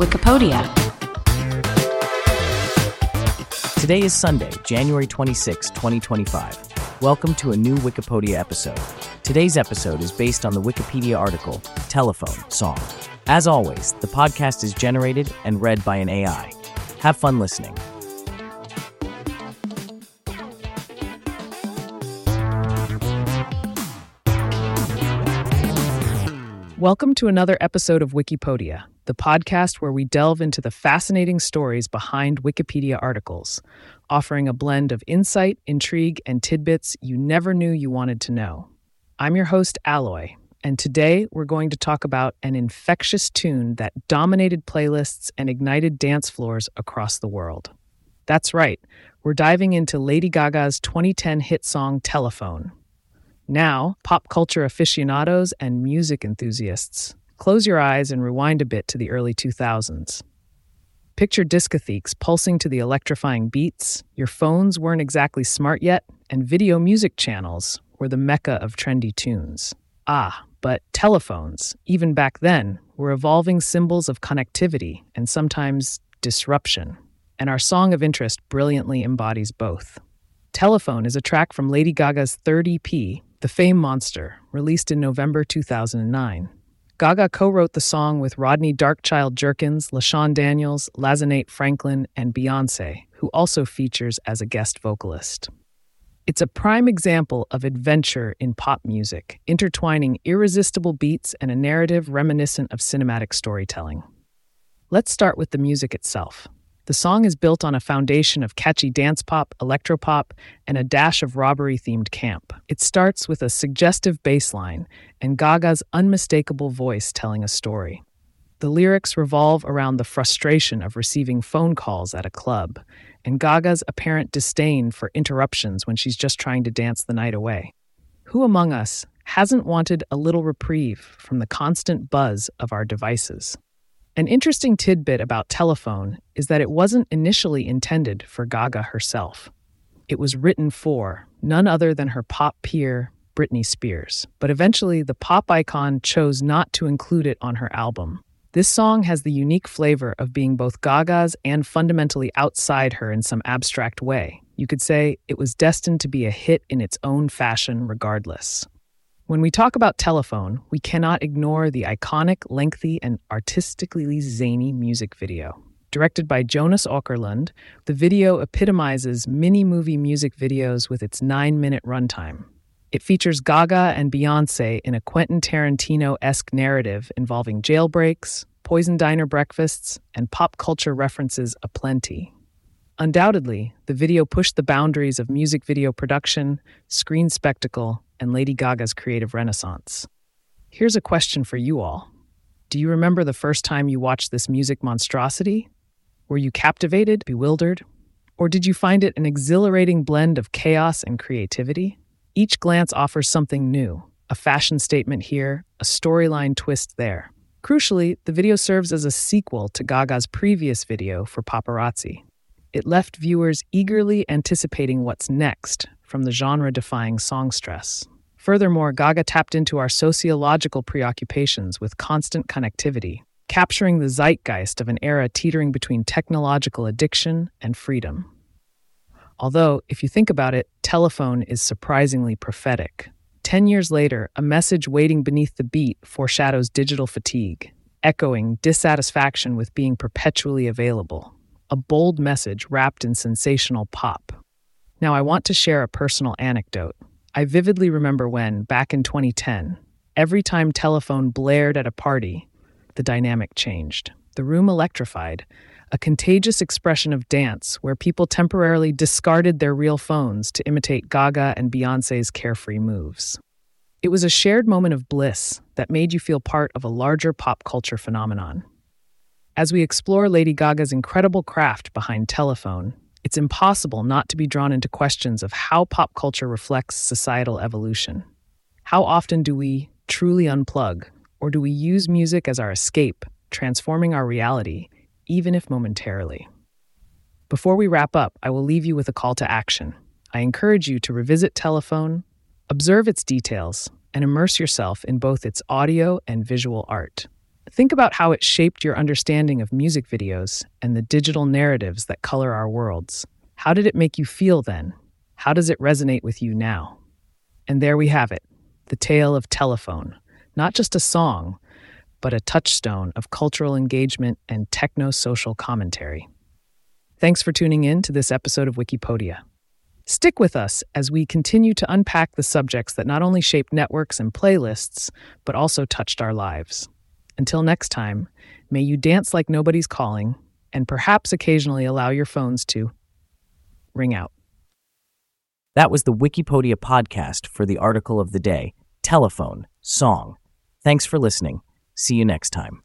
Wikipedia. Today is Sunday, January 26, 2025. Welcome to a new Wikipedia episode. Today's episode is based on the Wikipedia article, Telephone Song. As always, the podcast is generated and read by an AI. Have fun listening. Welcome to another episode of Wikipedia, the podcast where we delve into the fascinating stories behind Wikipedia articles, offering a blend of insight, intrigue, and tidbits you never knew you wanted to know. I'm your host, Alloy, and today we're going to talk about an infectious tune that dominated playlists and ignited dance floors across the world. That's right, we're diving into Lady Gaga's 2010 hit song, Telephone. Now, pop culture aficionados and music enthusiasts, close your eyes and rewind a bit to the early 2000s. Picture discotheques pulsing to the electrifying beats, your phones weren't exactly smart yet, and video music channels were the mecca of trendy tunes. But telephones, even back then, were evolving symbols of connectivity and sometimes disruption, and our song of interest brilliantly embodies both. Telephone is a track from Lady Gaga's third EP, The Fame Monster, released in November 2009. Gaga co-wrote the song with Rodney Darkchild Jerkins, LaShawn Daniels, Lazanate Franklin, and Beyoncé, who also features as a guest vocalist. It's a prime example of adventure in pop music, intertwining irresistible beats and a narrative reminiscent of cinematic storytelling. Let's start with the music itself. The song is built on a foundation of catchy dance pop, electropop, and a dash of robbery-themed camp. It starts with a suggestive bass line and Gaga's unmistakable voice telling a story. The lyrics revolve around the frustration of receiving phone calls at a club and Gaga's apparent disdain for interruptions when she's just trying to dance the night away. Who among us hasn't wanted a little reprieve from the constant buzz of our devices? An interesting tidbit about Telephone is that it wasn't initially intended for Gaga herself. It was written for none other than her pop peer, Britney Spears. But eventually, the pop icon chose not to include it on her album. This song has the unique flavor of being both Gaga's and fundamentally outside her in some abstract way. You could say it was destined to be a hit in its own fashion regardless. When we talk about Telephone, we cannot ignore the iconic, lengthy, and artistically zany music video. Directed by Jonas Åkerlund, the video epitomizes mini-movie music videos with its 9-minute runtime. It features Gaga and Beyoncé in a Quentin Tarantino-esque narrative involving jailbreaks, poison diner breakfasts, and pop culture references aplenty. Undoubtedly, the video pushed the boundaries of music video production, screen spectacle, and Lady Gaga's creative renaissance. Here's a question for you all. Do you remember the first time you watched this music monstrosity? Were you captivated, bewildered? Or did you find it an exhilarating blend of chaos and creativity? Each glance offers something new, a fashion statement here, a storyline twist there. Crucially, the video serves as a sequel to Gaga's previous video for Paparazzi. It left viewers eagerly anticipating what's next from the genre-defying songstress. Furthermore, Gaga tapped into our sociological preoccupations with constant connectivity, capturing the zeitgeist of an era teetering between technological addiction and freedom. Although, if you think about it, Telephone is surprisingly prophetic. 10 years later, a message waiting beneath the beat foreshadows digital fatigue, echoing dissatisfaction with being perpetually available. A bold message wrapped in sensational pop. Now, I want to share a personal anecdote. I vividly remember when, back in 2010, every time Telephone blared at a party, the dynamic changed. The room electrified, a contagious expression of dance where people temporarily discarded their real phones to imitate Gaga and Beyoncé's carefree moves. It was a shared moment of bliss that made you feel part of a larger pop culture phenomenon. As we explore Lady Gaga's incredible craft behind Telephone, it's impossible not to be drawn into questions of how pop culture reflects societal evolution. How often do we truly unplug, or do we use music as our escape, transforming our reality, even if momentarily? Before we wrap up, I will leave you with a call to action. I encourage you to revisit Telephone, observe its details, and immerse yourself in both its audio and visual art. Think about how it shaped your understanding of music videos and the digital narratives that color our worlds. How did it make you feel then? How does it resonate with you now? And there we have it, the tale of Telephone. Not just a song, but a touchstone of cultural engagement and techno-social commentary. Thanks for tuning in to this episode of Wikipedia. Stick with us as we continue to unpack the subjects that not only shaped networks and playlists, but also touched our lives. Until next time, may you dance like nobody's calling, and perhaps occasionally allow your phones to ring out. That was the Wikipedia podcast for the article of the day, Telephone Song. Thanks for listening. See you next time.